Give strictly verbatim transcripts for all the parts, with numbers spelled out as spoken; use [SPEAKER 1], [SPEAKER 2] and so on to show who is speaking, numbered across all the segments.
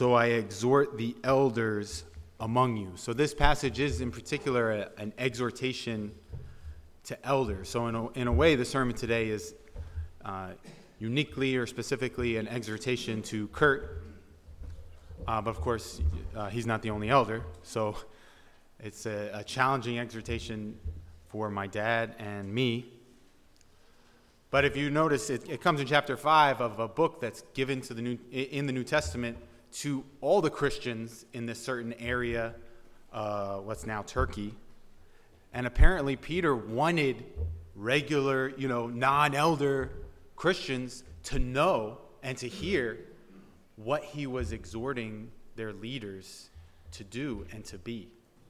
[SPEAKER 1] So I exhort the elders among you. So this passage is in particular a, an exhortation to elders. So in a, in a way, the sermon today is uh, uniquely or specifically an exhortation to Kurt. Uh, but of course, uh, he's not the only elder. So it's a, a challenging exhortation for my dad and me. But if you notice, it, it comes in chapter five of a book that's given to the new in the New Testament to all the Christians in this certain area, uh, what's now Turkey. And apparently Peter wanted regular, you know, non-elder Christians to know and to hear what he was exhorting their leaders to do and to be.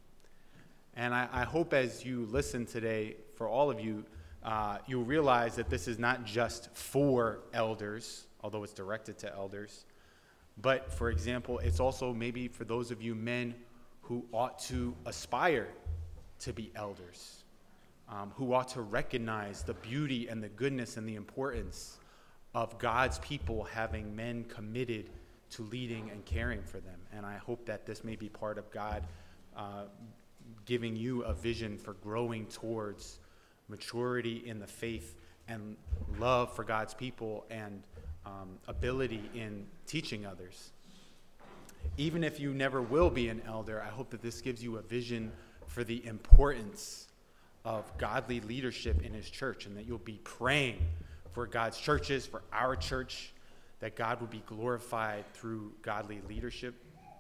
[SPEAKER 1] And I, I hope as you listen today, for all of you, uh, you'll realize that this is not just for elders, although it's directed to elders. But, for example, it's also maybe for those of you men who ought to aspire to be elders, um, who ought to recognize the beauty and the goodness and the importance of God's people having men committed to leading and caring for them. And I hope that this may be part of God uh, giving you a vision for growing towards maturity in the faith and love for God's people and um, ability in teaching others. Even if you never will be an elder, I hope that this gives you a vision for the importance of godly leadership in his church, and that you'll be praying for God's churches, for our church, that God would be glorified through godly leadership.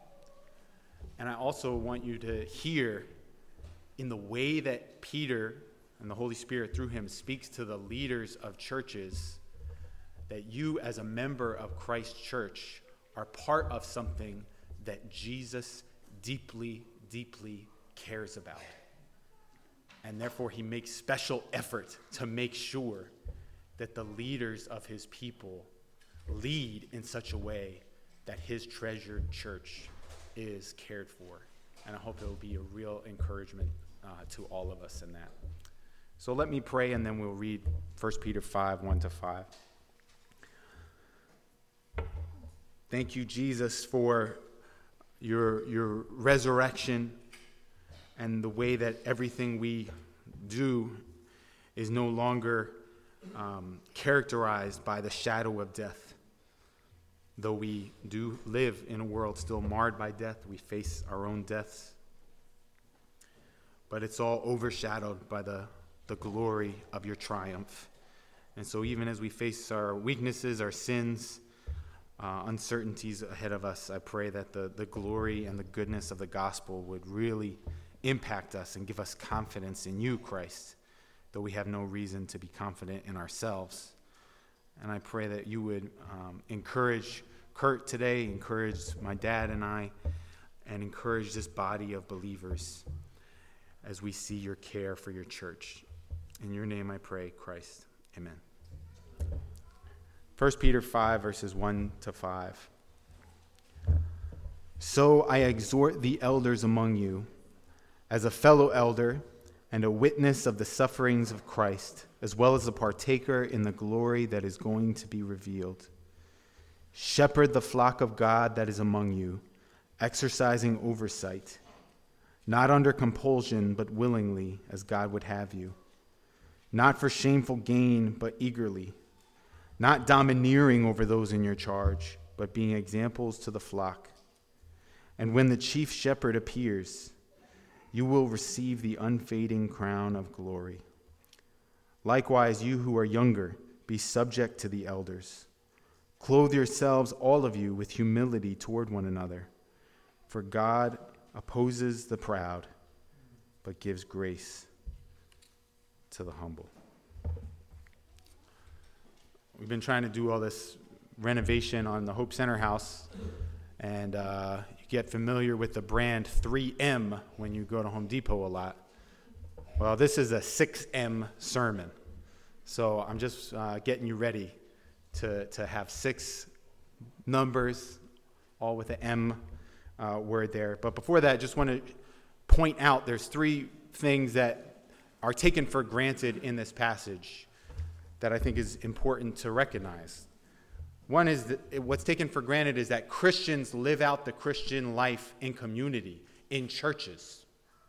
[SPEAKER 1] And I also want you to hear in the way that Peter and the Holy Spirit through him speaks to the leaders of churches, that you as a member of Christ's church are part of something that Jesus deeply, deeply cares about. And therefore he makes special effort to make sure that the leaders of his people lead in such a way that his treasured church is cared for. And I hope it will be a real encouragement uh, to all of us in that. So let me pray, and then we'll read First Peter five, one to five. Thank you, Jesus, for your, your resurrection and the way that everything we do is no longer um, characterized by the shadow of death. Though we do live in a world still marred by death, we face our own deaths. But it's all overshadowed by the, the glory of your triumph. And so even as we face our weaknesses, our sins, uh, uncertainties ahead of us, I pray that the, the glory and the goodness of the gospel would really impact us and give us confidence in you, Christ, though we have no reason to be confident in ourselves. And I pray that you would um, encourage Kurt today, encourage my dad and I, and encourage this body of believers as we see your care for your church. In your name I pray, Christ. Amen. First Peter five, verses one to five. So I exhort the elders among you, as a fellow elder and a witness of the sufferings of Christ, as well as a partaker in the glory that is going to be revealed. Shepherd the flock of God that is among you, exercising oversight, not under compulsion, but willingly, as God would have you. Not for shameful gain, but eagerly. Not domineering over those in your charge, but being examples to the flock. And when the chief shepherd appears, you will receive the unfading crown of glory. Likewise, you who are younger, be subject to the elders. Clothe yourselves, all of you, with humility toward one another. For God opposes the proud, but gives grace to the humble. We've been trying to do all this renovation on the Hope Center house, and uh, you get familiar with the brand three M when you go to Home Depot a lot. Well, this is a six M sermon, so I'm just uh, getting you ready to, to have six numbers, all with the M uh, word there. But before that, I just want to point out there's three things that are taken for granted in this passage that I think is important to recognize. One is that what's taken for granted is that Christians live out the Christian life in community, in churches.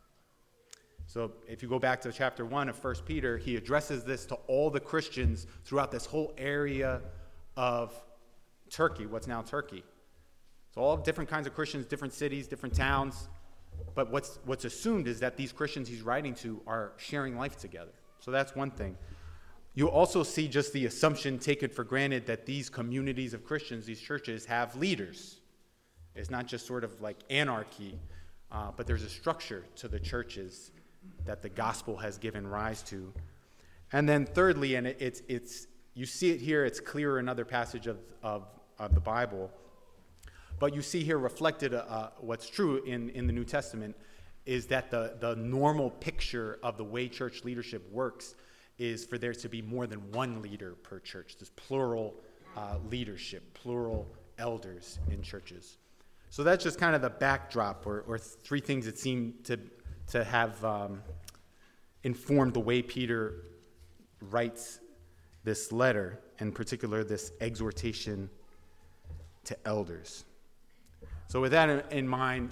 [SPEAKER 1] So if you go back to chapter one of First Peter, he addresses this to all the Christians throughout this whole area of Turkey, what's now Turkey. So all different kinds of Christians, different cities, different towns. But what's what's assumed is that these Christians he's writing to are sharing life together. So that's one thing. You also see just the assumption taken for granted that these communities of Christians, these churches, have leaders. It's not just sort of like anarchy, uh, but there's a structure to the churches that the gospel has given rise to. And then thirdly, and it, it's it's you see it here, it's clearer in another passage of, of, of the Bible, but you see here reflected uh, what's true in, in the New Testament is that the, the normal picture of the way church leadership works is for there to be more than one leader per church. There's plural uh, leadership, plural elders in churches. So that's just kind of the backdrop, or, or three things that seem to, to have um, informed the way Peter writes this letter, in particular this exhortation to elders. So with that in, in mind,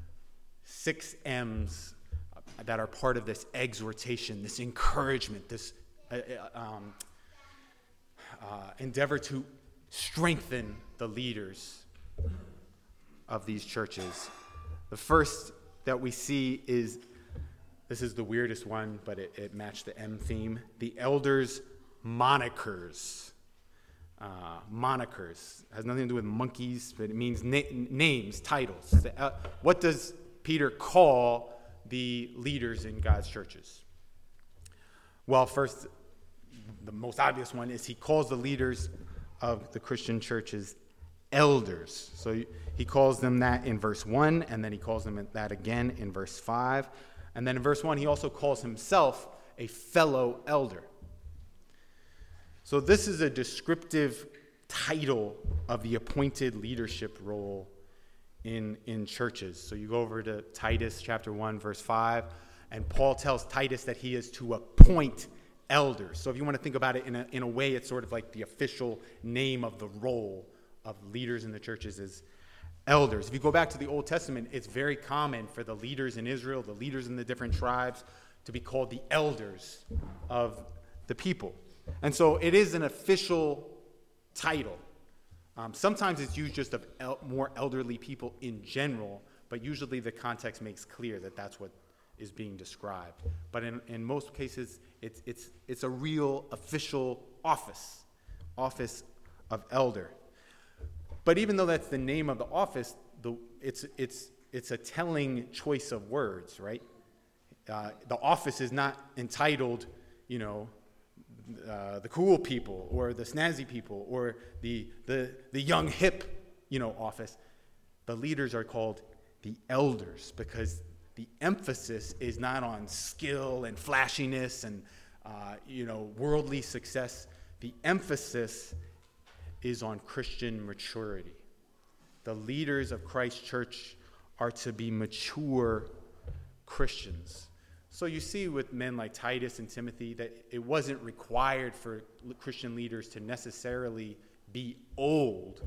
[SPEAKER 1] six M's that are part of this exhortation, this encouragement, this uh, um, uh, endeavor to strengthen the leaders of these churches. The first that we see is, this is the weirdest one, but it, it matched the M theme, the elders' monikers. Uh, monikers has nothing to do with monkeys, but it means na- names, titles. The, uh, what does Peter call the leaders in God's churches? Well, first, the most obvious one is he calls the leaders of the Christian churches elders. So he calls them that in verse one, and then he calls them that again in verse five. And then in verse one, he also calls himself a fellow elder. So this is a descriptive title of the appointed leadership role in, in churches. So you go over to Titus chapter one, verse five, and Paul tells Titus that he is to appoint elders. So if you want to think about it in a, in a way, it's sort of like the official name of the role of leaders in the churches is elders. If you go back to the Old Testament, it's very common for the leaders in Israel, the leaders in the different tribes, to be called the elders of the people. And so it is an official title. Um, sometimes it's used just of el- more elderly people in general, but usually the context makes clear that that's what is being described. But in, in most cases, it's, it's, it's a real official office, office of elder. But even though that's the name of the office, the, it's, it's, it's a telling choice of words, right? Uh, the office is not entitled, you know, Uh, the cool people or the snazzy people or the, the the young hip, you know, office. The leaders are called the elders because the emphasis is not on skill and flashiness and, uh, you know, worldly success. The emphasis is on Christian maturity. The leaders of Christ's church are to be mature Christians. So you see with men like Titus and Timothy that it wasn't required for Christian leaders to necessarily be old,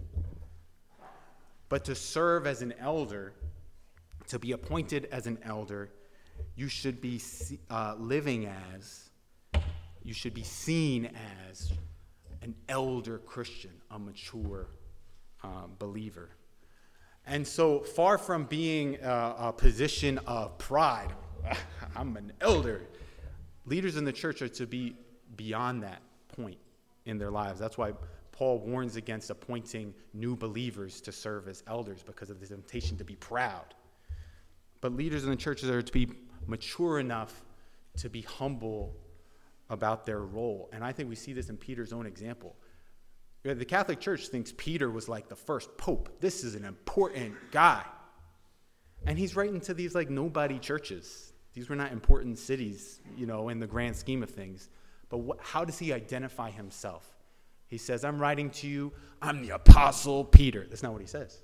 [SPEAKER 1] but to serve as an elder, to be appointed as an elder, you should be uh, living as, you should be seen as an elder Christian, a mature um, believer. And so far from being a, a position of pride, I'm an elder. Leaders in the church are to be beyond that point in their lives. That's why Paul warns against appointing new believers to serve as elders because of the temptation to be proud. But leaders in the churches are to be mature enough to be humble about their role. And I think we see this in Peter's own example. The Catholic Church thinks Peter was like the first pope. This is an important guy. And he's writing to these like nobody churches. These were not important cities, you know, in the grand scheme of things. But what, how does he identify himself? He says, I'm writing to you, I'm the Apostle Peter. That's not what he says.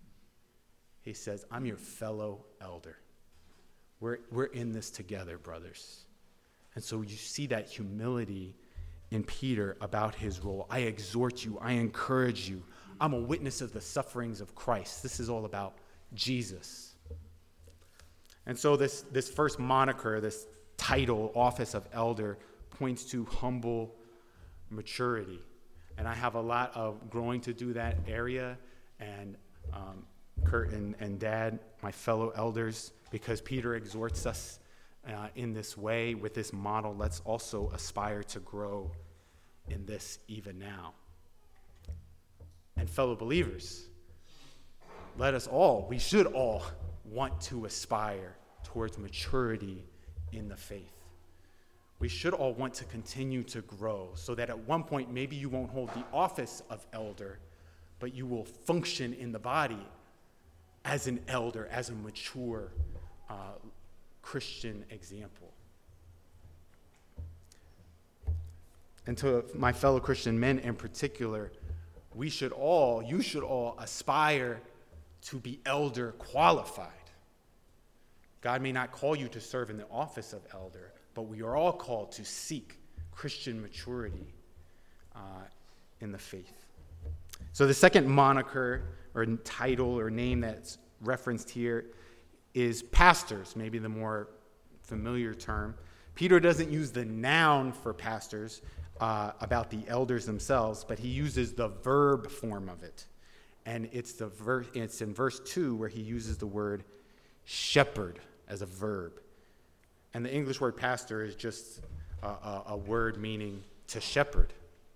[SPEAKER 1] He says, I'm your fellow elder. We're, we're in this together, brothers. And so you see that humility in Peter about his role. I exhort you, I encourage you. I'm a witness of the sufferings of Christ. This is all about Jesus. And so this, this first moniker, this title, office of elder, points to humble maturity. And I have a lot of growing to do that area. And um, Kurt and, and Dad, my fellow elders, because Peter exhorts us uh, in this way, with this model, let's also aspire to grow in this even now. And fellow believers, let us all, we should all want to aspire towards maturity in the faith. We should all want to continue to grow so that at one point maybe you won't hold the office of elder, but you will function in the body as an elder, as a mature uh, Christian example. And to my fellow Christian men in particular, we should all, you should all aspire to be elder qualified. God may not call you to serve in the office of elder, but we are all called to seek Christian maturity uh, in the faith. So the second moniker or title or name that's referenced here is pastors, maybe the more familiar term. Peter doesn't use the noun for pastors uh, about the elders themselves, but he uses the verb form of it. And it's the ver- it's in verse two where he uses the word shepherd as a verb. And the English word pastor is just a, a, a word meaning to shepherd.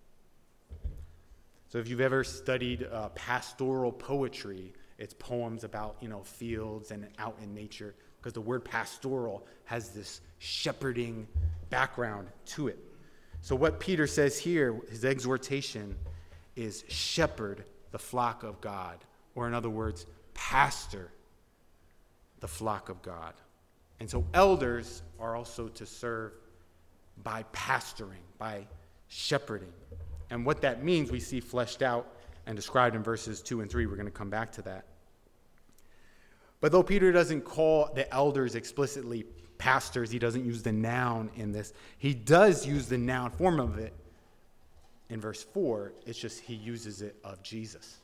[SPEAKER 1] So if you've ever studied uh, pastoral poetry, it's poems about, you know, fields and out in nature, because the word pastoral has this shepherding background to it. So what Peter says here, his exhortation, is shepherd the flock of God, or in other words, pastor the flock of God. And so elders are also to serve by pastoring, by shepherding. And what that means we see fleshed out and described in verses two and three. We're going to come back to that. But though Peter doesn't call the elders explicitly pastors, he doesn't use the noun in this. He does use the noun form of it in verse four. It's just he uses it of Jesus.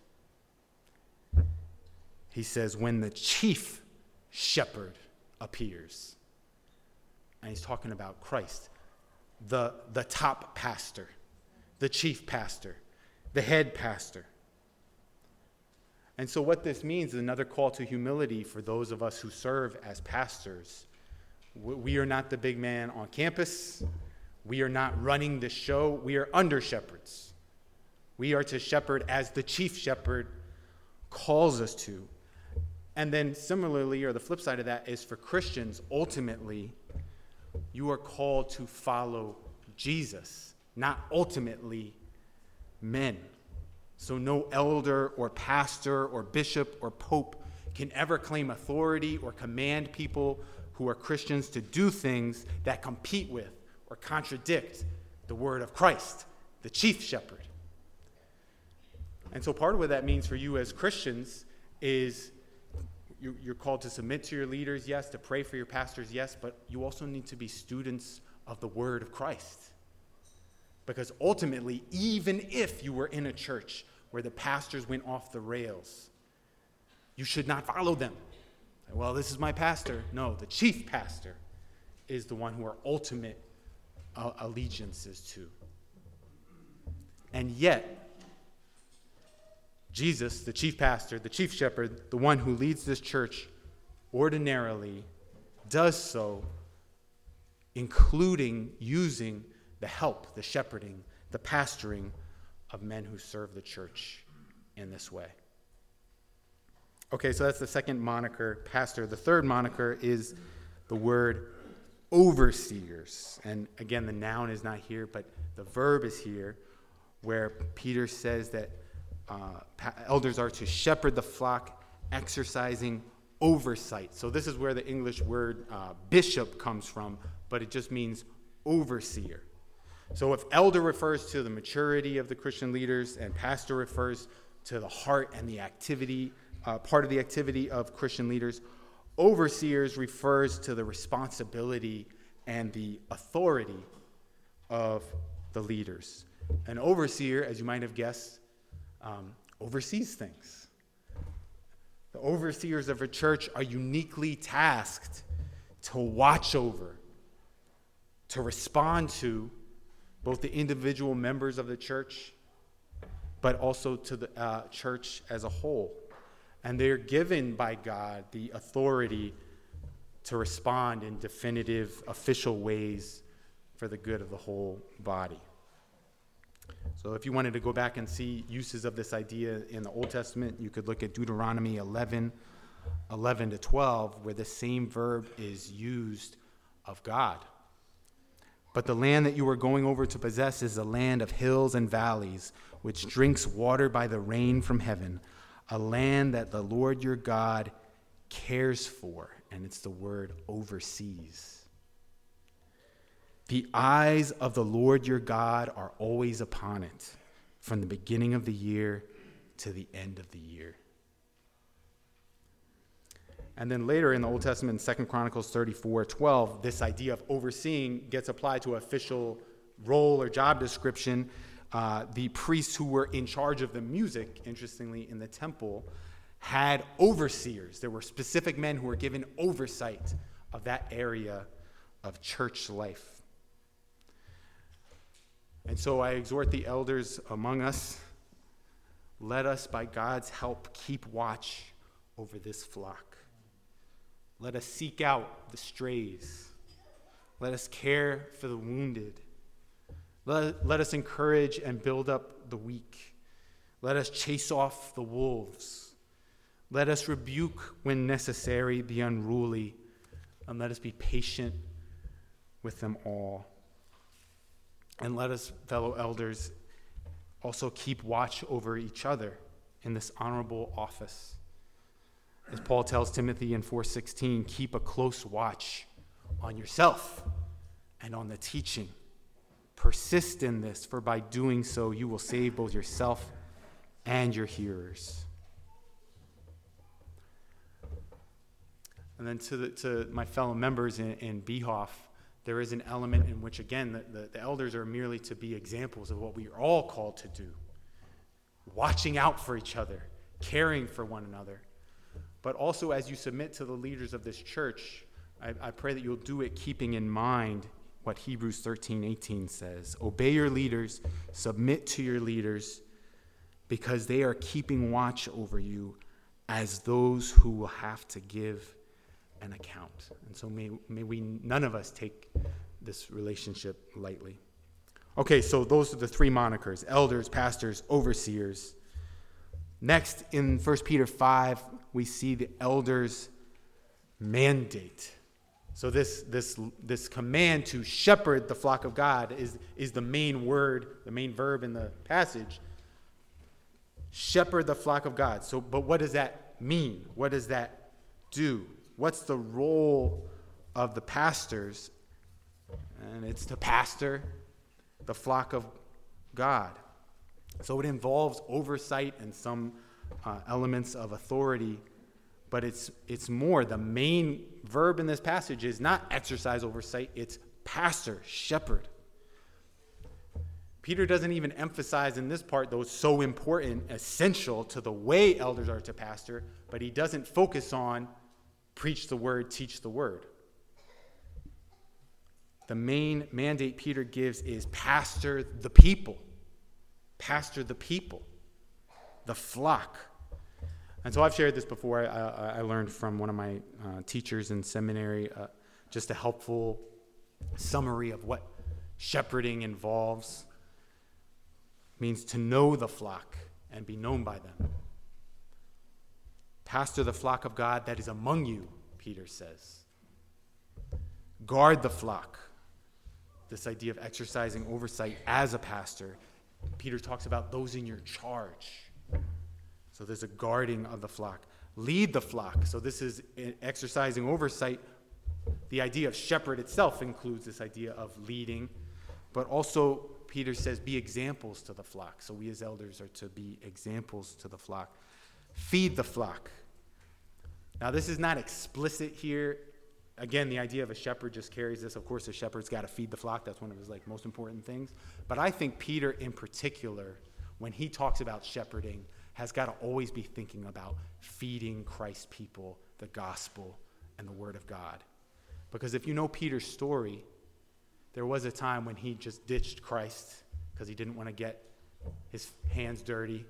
[SPEAKER 1] He says, when the chief shepherd appears. And he's talking about Christ, the, the top pastor, the chief pastor, the head pastor. And so what this means is another call to humility for those of us who serve as pastors. We are not the big man on campus. We are not running the show. We are under shepherds. We are to shepherd as the chief shepherd calls us to. And then similarly, or the flip side of that, is for Christians, ultimately, you are called to follow Jesus, not ultimately men. So no elder or pastor or bishop or pope can ever claim authority or command people who are Christians to do things that compete with or contradict the word of Christ, the chief shepherd. And so part of what that means for you as Christians is you're called to submit to your leaders, yes, to pray for your pastors, yes, but you also need to be students of the word of Christ. Because ultimately, even if you were in a church where the pastors went off the rails, you should not follow them. Well, this is my pastor. No, the chief pastor is the one who our ultimate uh, allegiance is to. And yet, Jesus, the chief pastor, the chief shepherd, the one who leads this church ordinarily, does so including using the help, the shepherding, the pastoring of men who serve the church in this way. Okay, so that's the second moniker, pastor. The third moniker is the word overseers. And again, the noun is not here, but the verb is here, where Peter says that uh, pa- elders are to shepherd the flock, exercising oversight. So this is where the English word uh, bishop comes from, but it just means overseer. So if elder refers to the maturity of the Christian leaders and pastor refers to the heart and the activity, uh, part of the activity of Christian leaders, overseers refers to the responsibility and the authority of the leaders. An overseer, as you might have guessed, um, oversees things. The overseers of a church are uniquely tasked to watch over, to respond to both the individual members of the church, but also to the uh, church as a whole. And they're given by God the authority to respond in definitive, official ways for the good of the whole body. So if you wanted to go back and see uses of this idea in the Old Testament, you could look at Deuteronomy eleven, eleven to twelve, where the same verb is used of God. But the land that you are going over to possess is a land of hills and valleys, which drinks water by the rain from heaven, a land that the Lord your God cares for, and it's the word oversees. The eyes of the Lord your God are always upon it, from the beginning of the year to the end of the year. And then later in the Old Testament, in Second Chronicles thirty-four twelve, this idea of overseeing gets applied to an official role or job description. Uh, the priests who were in charge of the music, interestingly, in the temple, had overseers. There were specific men who were given oversight of that area of church life. And so I exhort the elders among us, let us, by God's help, keep watch over this flock. Let us seek out the strays. Let us care for the wounded. Let, let us encourage and build up the weak. Let us chase off the wolves. Let us rebuke when necessary the unruly, and let us be patient with them all. And let us, fellow elders, also keep watch over each other in this honorable office. As Paul tells Timothy in four sixteen, keep a close watch on yourself and on the teaching. Persist in this, for by doing so you will save both yourself and your hearers. And then to, the, to my fellow members in, in Behoff, there is an element in which, again, the, the, the elders are merely to be examples of what we are all called to do. Watching out for each other, caring for one another. But also, as you submit to the leaders of this church, I, I pray that you'll do it keeping in mind what Hebrews thirteen eighteen says. Obey your leaders, submit to your leaders, because they are keeping watch over you as those who will have to give an account. And so may, may we, none of us, take this relationship lightly. Okay, so those are the three monikers: elders, pastors, overseers. Next, in First Peter five, we see the elders' mandate. So this, this, this command to shepherd the flock of God is, is the main word, the main verb in the passage. Shepherd the flock of God. So, but what does that mean? What does that do? What's the role of the pastors? And it's to pastor the flock of God. So it involves oversight and some uh, elements of authority, but it's it's more. The main verb in this passage is not exercise oversight, it's pastor, shepherd. Peter doesn't even emphasize in this part, though it's so important, essential to the way elders are to pastor, but he doesn't focus on preach the word, teach the word. The main mandate Peter gives is pastor the people. Pastor the people, the flock. And so I've shared this before. I, I learned from one of my uh, teachers in seminary uh, just a helpful summary of what shepherding involves. It means to know the flock and be known by them. Pastor the flock of God that is among you, Peter says. Guard the flock. This idea of exercising oversight as a pastor. Peter talks about those in your charge. So there's a guarding of the flock. Lead the flock. So this is exercising oversight. The idea of shepherd itself includes this idea of leading. But also, Peter says, be examples to the flock. So we as elders are to be examples to the flock. Feed the flock. Now, this is not explicit here again, the idea of a shepherd just carries this. Of course, a shepherd's got to feed the flock. That's one of his like most important things. But I think Peter in particular, when he talks about shepherding, has got to always be thinking about feeding Christ's people the gospel and the word of God. Because if you know Peter's story, there was a time when he just ditched Christ because he didn't want to get his hands dirty.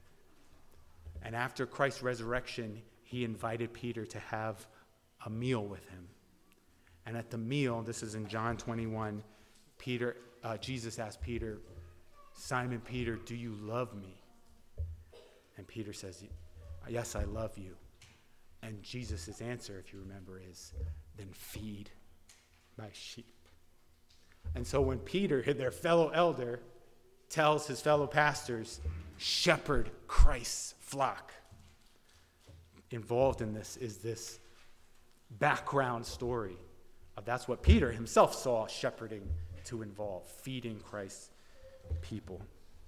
[SPEAKER 1] And after Christ's resurrection, he invited Peter to have a meal with him. And at the meal, this is in John twenty-one, Peter, uh, Jesus asked Peter, "Simon Peter, do you love me?" And Peter says, "Yes, I love you." And Jesus' answer, if you remember, is, "Then feed my sheep." And so when Peter, their fellow elder, tells his fellow pastors, shepherd Christ's flock, involved in this is this background story of that's what Peter himself saw shepherding to involve, feeding Christ's people.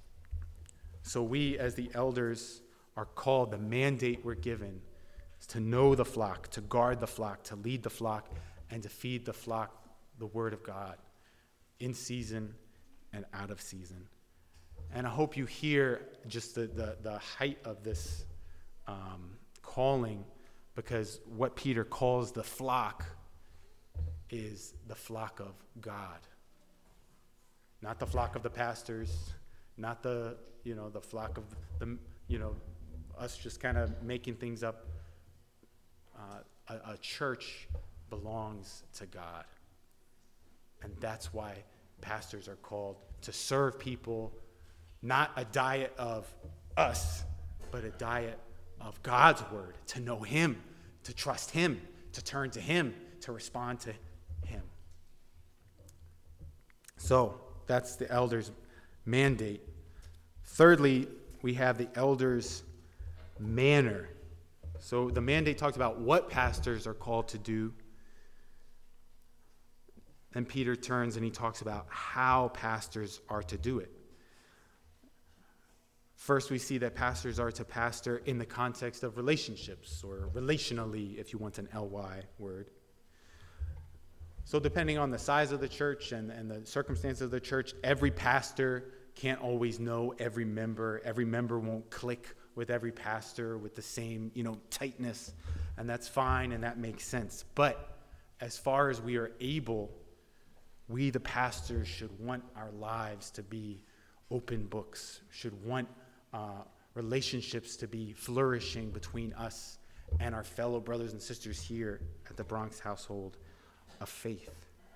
[SPEAKER 1] So we as the elders are called, the mandate we're given is to know the flock, to guard the flock, to lead the flock, and to feed the flock the word of God in season and out of season. And I hope you hear just the, the, the height of this um, calling, because what Peter calls the flock is the flock of God. Not the flock of the pastors, not the, you know, the flock of the, you know, us just kind of making things up. Uh, a, a church belongs to God. And that's why pastors are called to serve people, not a diet of us, but a diet of God's word, to know him, to trust him, to turn to him, to respond to him. So that's the elders' mandate. Thirdly, we have the elders' manner. So the mandate talks about what pastors are called to do. Then Peter turns and he talks about how pastors are to do it. First, we see that pastors are to pastor in the context of relationships, or relationally, if you want an L Y word. So depending on the size of the church and, and the circumstances of the church, every pastor can't always know every member. Every member won't click with every pastor with the same, you know, tightness, and that's fine and that makes sense. But as far as we are able, we the pastors should want our lives to be open books, should want uh, relationships to be flourishing between us and our fellow brothers and sisters here at the Bronx household of faith.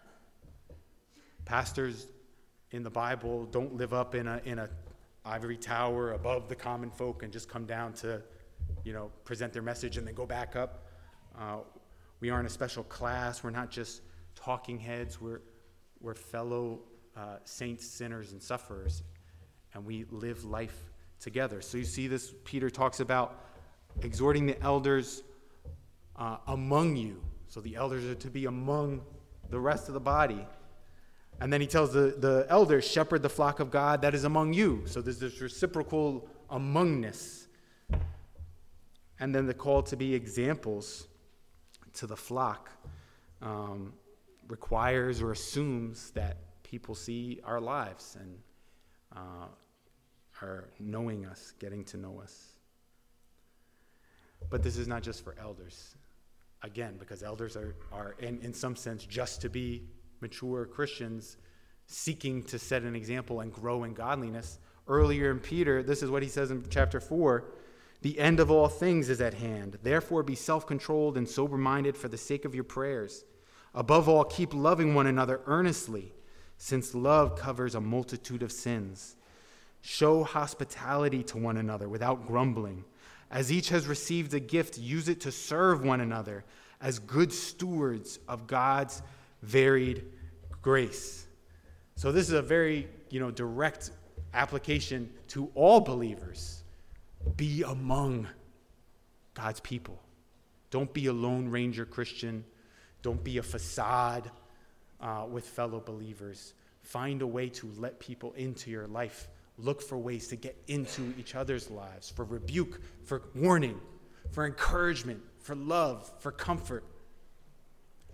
[SPEAKER 1] Pastors in the Bible don't live up in a in a ivory tower above the common folk and just come down to, you know, present their message and then go back up. Uh, we aren't a special class. We're not just talking heads. We're we're fellow uh, saints, sinners, and sufferers, and we live life together. So you see this, Peter talks about exhorting the elders uh, among you. So the elders are to be among the rest of the body. And then he tells the, the elders, shepherd the flock of God that is among you. So there's this reciprocal amongness. And then the call to be examples to the flock um, requires or assumes that people see our lives and uh, are knowing us, getting to know us. But this is not just for elders. Again, because elders are, are in, in some sense, just to be mature Christians seeking to set an example and grow in godliness. Earlier in Peter, this is what he says in chapter four, the end of all things is at hand. Therefore be self-controlled and sober-minded for the sake of your prayers. Above all, keep loving one another earnestly, since love covers a multitude of sins. Show hospitality to one another without grumbling. As each has received a gift, use it to serve one another as good stewards of God's varied grace. So this is a very, you know, direct application to all believers. Be among God's people. Don't be a Lone Ranger Christian. Don't be a facade uh, with fellow believers. Find a way to let people into your life. Look for ways to get into each other's lives, for rebuke, for warning, for encouragement, for love, for comfort.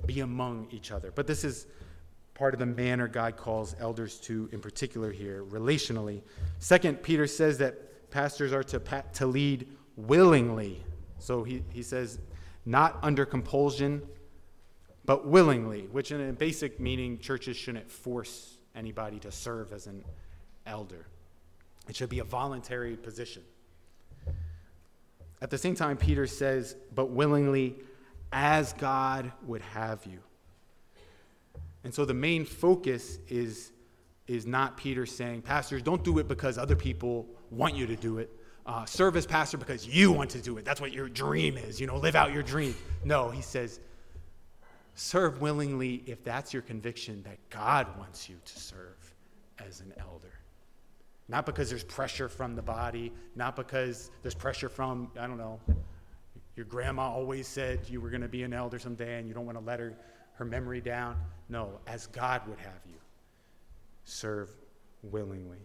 [SPEAKER 1] be among each other. But this is part of the manner God calls elders to in particular here, relationally. Second, Peter says that pastors are to, pa- to lead willingly. So he, he says, not under compulsion, but willingly, which in a basic meaning, churches shouldn't force anybody to serve as an elder. It should be a voluntary position. At the same time, Peter says, but willingly, as God would have you. And so the main focus is, is not Peter saying, pastors, don't do it because other people want you to do it. Uh, serve as pastor because you want to do it. That's what your dream is, you know, live out your dream. No, he says, serve willingly if that's your conviction that God wants you to serve as an elder. Not because there's pressure from the body, not because there's pressure from, I don't know, your grandma always said you were going to be an elder someday and you don't want to let her, her memory down. No, as God would have you, serve willingly.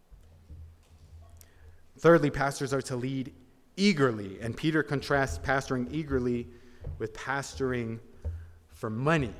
[SPEAKER 1] Thirdly, pastors are to lead eagerly, and Peter contrasts pastoring eagerly with pastoring for money.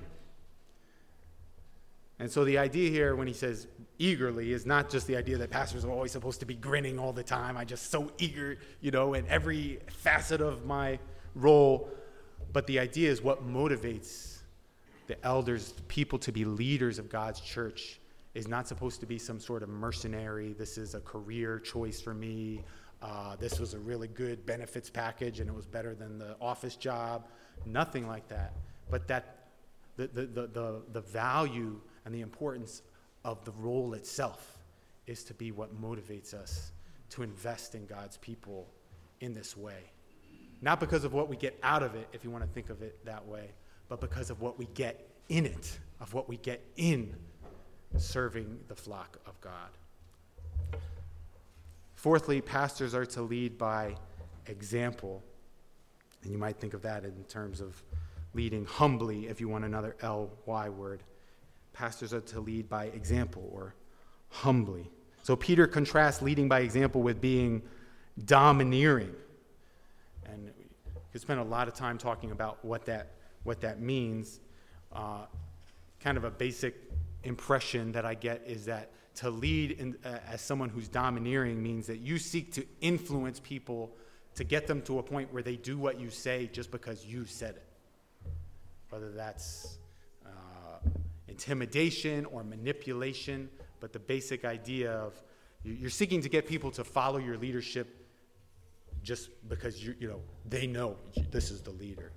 [SPEAKER 1] And so the idea here when he says eagerly is not just the idea that pastors are always supposed to be grinning all the time. I'm just so eager, you know, in every facet of my role. But the idea is what motivates the elders, people to be leaders of God's church is not supposed to be some sort of mercenary. This is a career choice for me. Uh, this was a really good benefits package and it was better than the office job. Nothing like that. But that the the the the, the value and the importance of the role itself is to be what motivates us to invest in God's people in this way. Not because of what we get out of it, if you want to think of it that way, but because of what we get in it, of what we get in serving the flock of God. Fourthly, pastors are to lead by example. And you might think of that in terms of leading humbly, if you want another L Y word. Pastors are to lead by example or humbly. So Peter contrasts leading by example with being domineering. And we could spend a lot of time talking about what that what that means. Uh, kind of a basic impression that I get is that to lead in, uh, as someone who's domineering means that you seek to influence people to get them to a point where they do what you say just because you said it. Whether that's uh, intimidation or manipulation, but the basic idea of you're seeking to get people to follow your leadership just because you you know they know this is the leader.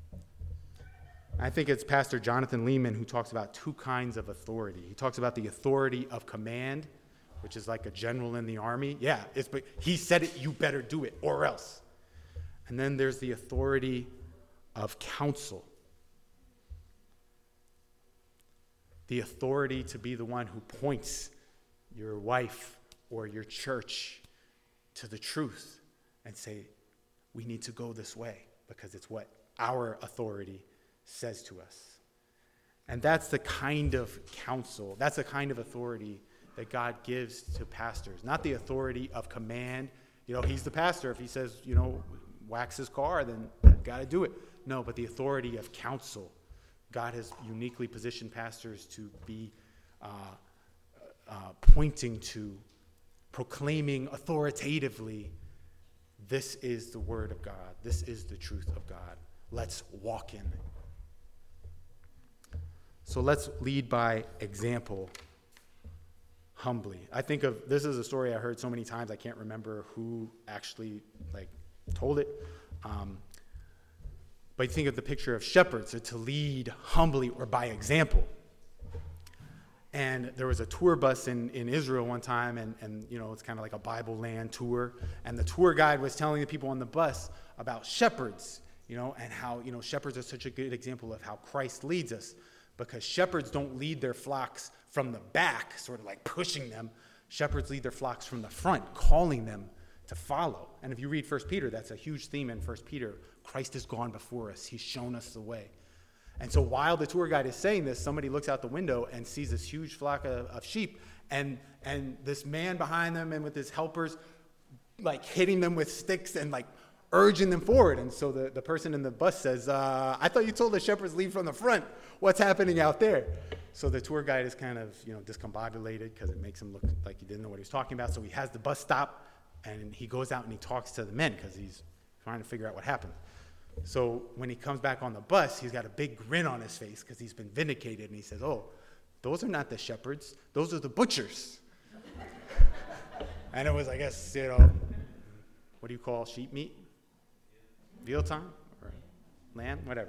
[SPEAKER 1] I think it's Pastor Jonathan Lehman who talks about two kinds of authority. He talks about the authority of command, which is like a general in the army. Yeah, it's but he said it, you better do it, or else. And then there's the authority of counsel. The authority to be the one who points your wife or your church to the truth and say, we need to go this way because it's what our authority says to us. And that's the kind of counsel, that's the kind of authority that God gives to pastors. Not the authority of command. You know, he's the pastor. If he says, you know, wax his car, then got to do it. No, but the authority of counsel. God has uniquely positioned pastors to be uh, uh, pointing to, proclaiming authoritatively, this is the word of God. This is the truth of God. Let's walk in it. So let's lead by example, humbly. I think of, this is a story I heard so many times, I can't remember who actually like told it. Um, but you think of the picture of shepherds, so to lead humbly or by example. And there was a tour bus in, in Israel one time, and, and you know, it's kind of like a Bible land tour. And the tour guide was telling the people on the bus about shepherds, you know, and how, you know, shepherds are such a good example of how Christ leads us. Because shepherds don't lead their flocks from the back, sort of like pushing them. Shepherds lead their flocks from the front, calling them to follow. And if you read First Peter, that's a huge theme in First Peter. Christ has gone before us. He's shown us the way. And so while the tour guide is saying this, somebody looks out the window and sees this huge flock of, of sheep, and and this man behind them and with his helpers, like hitting them with sticks and like urging them forward. And so the, the person in the bus says, uh, I thought you told the shepherds leave from the front. What's happening out there? So the tour guide is kind of, you know, discombobulated because it makes him look like he didn't know what he was talking about. So he has the bus stop, and he goes out and he talks to the men because he's trying to figure out what happened. So when he comes back on the bus, he's got a big grin on his face because he's been vindicated. And he says, oh, those are not the shepherds. Those are the butchers. And it was, I guess, you know, what do you call sheep meat? Veal time? Or lamb? Whatever.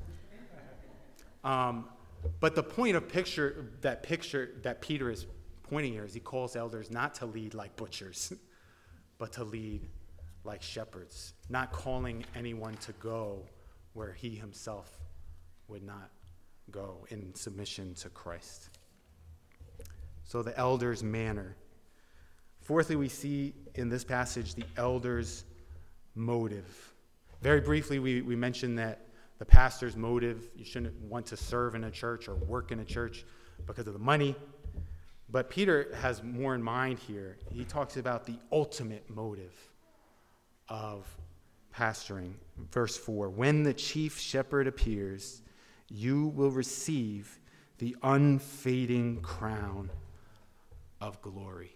[SPEAKER 1] Um, but the point of picture, that picture that Peter is pointing here is he calls elders not to lead like butchers, but to lead like shepherds, not calling anyone to go where he himself would not go in submission to Christ. So the elders' manner. Fourthly, we see in this passage the elders' motive. Very briefly, we, we mentioned that the pastor's motive, you shouldn't want to serve in a church or work in a church because of the money. But Peter has more in mind here. He talks about the ultimate motive of pastoring. Verse four, when the chief shepherd appears, you will receive the unfading crown of glory.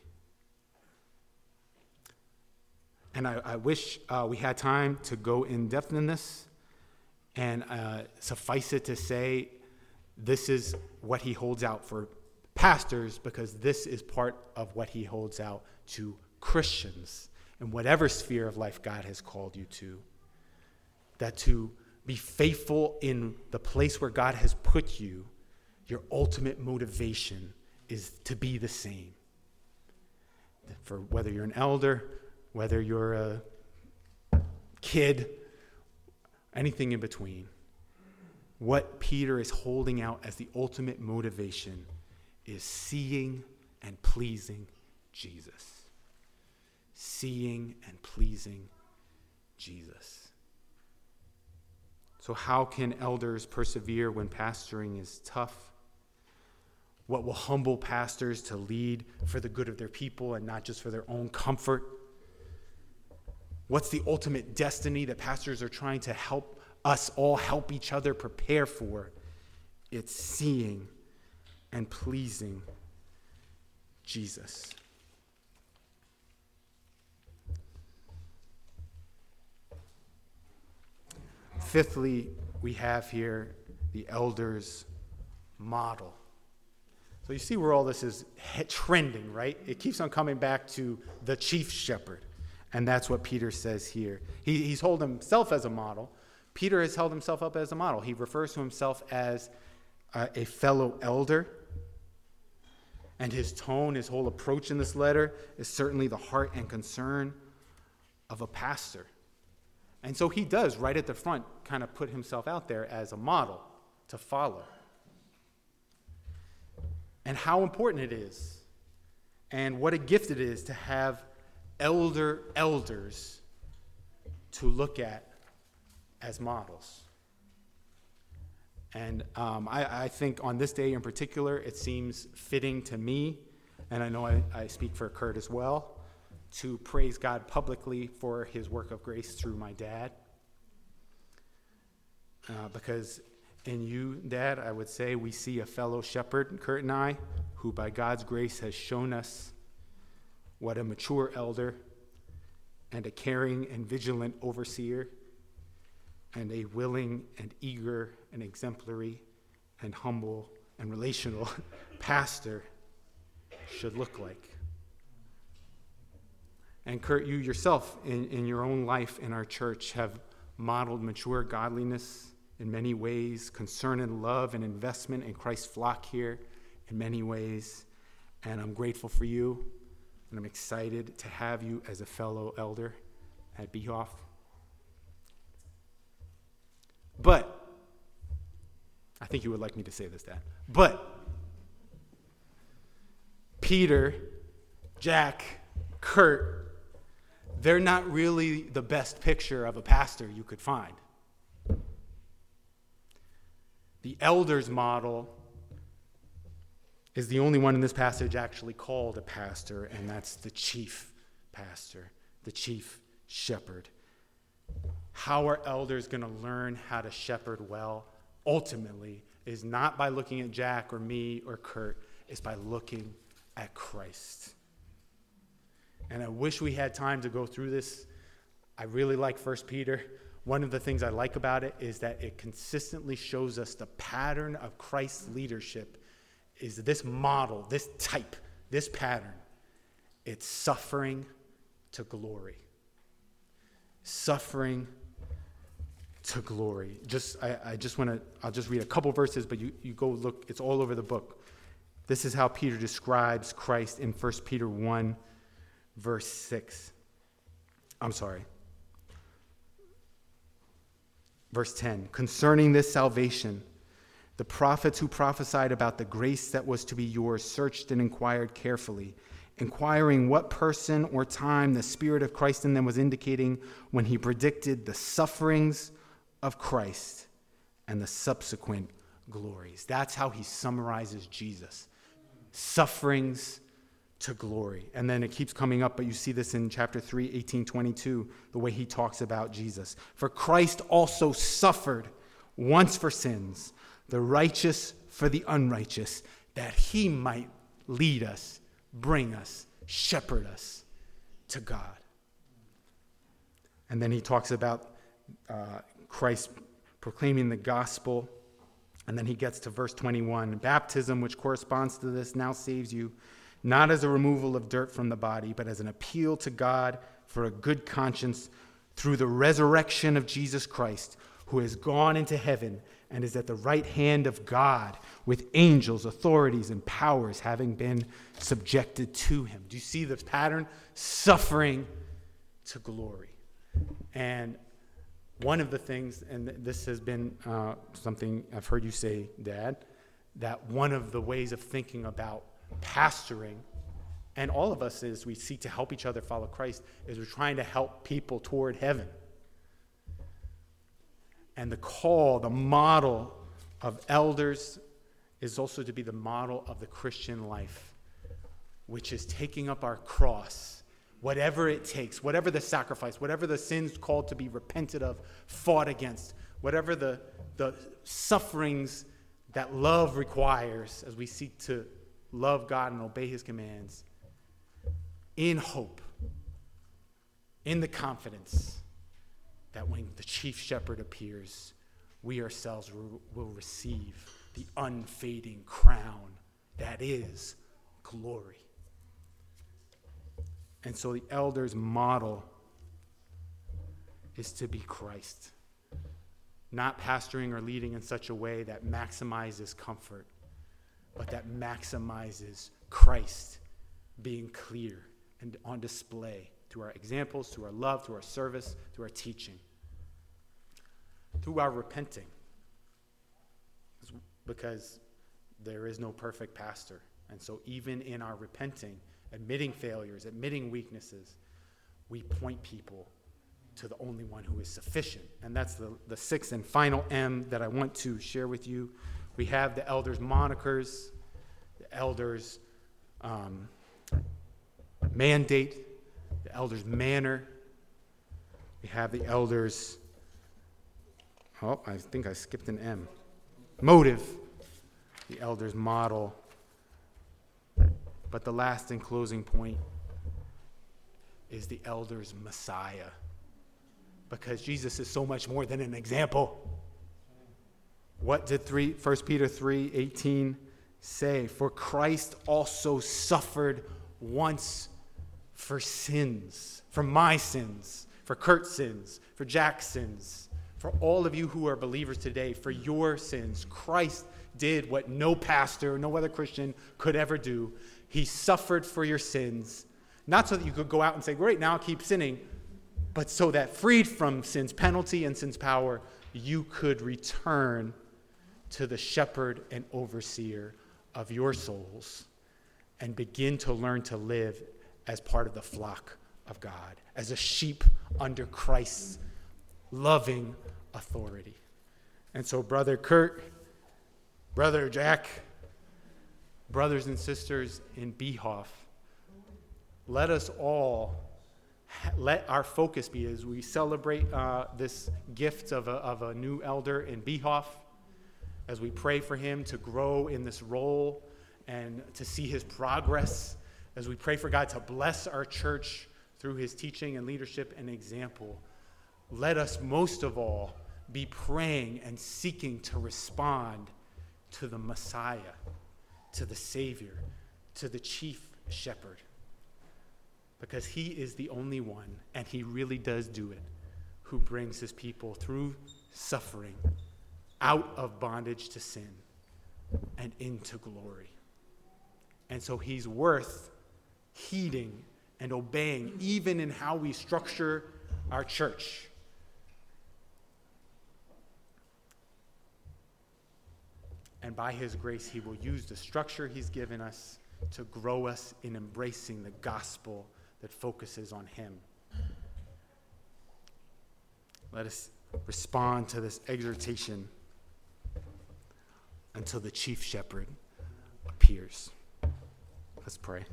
[SPEAKER 1] And I, I wish uh, we had time to go in depth in this, and uh, suffice it to say, this is what he holds out for pastors, because this is part of what he holds out to Christians in whatever sphere of life God has called you to. That to be faithful in the place where God has put you, your ultimate motivation is to be the same. For whether you're an elder, whether you're a kid, anything in between, what Peter is holding out as the ultimate motivation is seeing and pleasing Jesus. Seeing and pleasing Jesus. So how can elders persevere when pastoring is tough? What will humble pastors to lead for the good of their people and not just for their own comfort? What's the ultimate destiny that pastors are trying to help us all help each other prepare for? It's seeing and pleasing Jesus. Fifthly, we have here the elders' model. So you see where all this is trending, right? It keeps on coming back to the chief shepherd. And that's what Peter says here. He, he's held himself as a model. Peter has held himself up as a model. He refers to himself as uh, a fellow elder. And his tone, his whole approach in this letter is certainly the heart and concern of a pastor. And so he does, right at the front, kind of put himself out there as a model to follow. And how important it is, and what a gift it is to have elder elders to look at as models. And um, I, I think on this day in particular, it seems fitting to me, and I know I, I speak for Kurt as well, to praise God publicly for his work of grace through my dad. Uh, because in you, Dad, I would say we see a fellow shepherd, Kurt and I, who by God's grace has shown us what a mature elder and a caring and vigilant overseer and a willing and eager and exemplary and humble and relational pastor should look like. And Kurt, you yourself in, in your own life in our church have modeled mature godliness in many ways, concern and love and investment in Christ's flock here in many ways. And I'm grateful for you. And I'm excited to have you as a fellow elder at Behoff. But, I think you would like me to say this, Dad. But, Peter, Jack, Kurt, they're not really the best picture of a pastor you could find. The elder's model is the only one in this passage actually called a pastor, and that's the chief pastor, the chief shepherd. how are elders going to learn how to shepherd well? Ultimately, is not by looking at Jack or me or Kurt. It's by looking at Christ. And I wish we had time to go through this. I really like First Peter. One of the things I like about it is that it consistently shows us the pattern of Christ's leadership is this model, this type, this pattern. It's suffering to glory. Suffering to glory. Just I, I just want to, I'll just read a couple verses, but you, you go look, it's all over the book. This is how Peter describes Christ in First Peter one, verse six. I'm sorry. Verse ten. Concerning this salvation, the prophets who prophesied about the grace that was to be yours searched and inquired carefully, inquiring what person or time the Spirit of Christ in them was indicating when he predicted the sufferings of Christ and the subsequent glories. That's how he summarizes Jesus. Sufferings to glory. And then it keeps coming up, but you see this in chapter three, eighteen, twenty-two, the way he talks about Jesus. For Christ also suffered once for sins, the righteous for the unrighteous, that he might lead us, bring us, shepherd us to God. And then he talks about uh, Christ proclaiming the gospel. And then he gets to verse twenty-one. Baptism, which corresponds to this, now saves you, not as a removal of dirt from the body, but as an appeal to God for a good conscience through the resurrection of Jesus Christ, who has gone into heaven and is at the right hand of God with angels, authorities, and powers having been subjected to him. Do you see the pattern? Suffering to glory. And one of the things, and this has been uh, something I've heard you say, Dad, that one of the ways of thinking about pastoring, and all of us as we seek to help each other follow Christ, is we're trying to help people toward heaven. And the call, the model of elders is also to be the model of the Christian life, which is taking up our cross, whatever it takes, whatever the sacrifice, whatever the sins called to be repented of, fought against, whatever the, the sufferings that love requires as we seek to love God and obey his commands, in hope, in the confidence that when the chief shepherd appears, we ourselves will receive the unfading crown that is glory. And so the elders' model is to be Christ, not pastoring or leading in such a way that maximizes comfort, but that maximizes Christ being clear and on display through our examples, through our love, through our service, through our teaching, through our repenting. Because there is no perfect pastor. And so even in our repenting, admitting failures, admitting weaknesses, we point people to the only one who is sufficient. And that's the, the sixth and final M that I want to share with you. We have the elders' monikers, the elders' um, mandate, the elders' manner. We have the elders' oh, I think I skipped an M. Motive, the elders' model. But the last and closing point is the elders' Messiah. Because Jesus is so much more than an example. What did three, First Peter three eighteen say? For Christ also suffered once for sins, for my sins, for Kurt's sins, for Jack's sins, for all of you who are believers today, for your sins. Christ did what no pastor, no other Christian could ever do. He suffered for your sins, not so that you could go out and say, great, now I'll keep sinning, but so that freed from sin's penalty and sin's power, you could return to the shepherd and overseer of your souls and begin to learn to live as part of the flock of God, as a sheep under Christ's loving authority. And so, Brother Kurt, Brother Jack, brothers and sisters in Behoff, let us all let our focus be, as we celebrate uh, this gift of a, of a new elder in Behoff, as we pray for him to grow in this role and to see his progress, as we pray for God to bless our church through his teaching and leadership and example, let us most of all be praying and seeking to respond to the Messiah, to the Savior, to the chief shepherd. Because he is the only one, and he really does do it, who brings his people through suffering, out of bondage to sin, and into glory. And so he's worth heeding and obeying, even in how we structure our church. And by his grace, he will use the structure he's given us to grow us in embracing the gospel that focuses on him. Let us respond to this exhortation until the chief shepherd appears. Let's pray.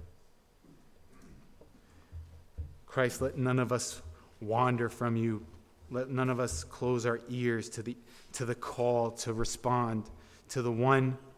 [SPEAKER 1] Christ, let none of us wander from you. Let none of us close our ears to the, to the call to respond to the one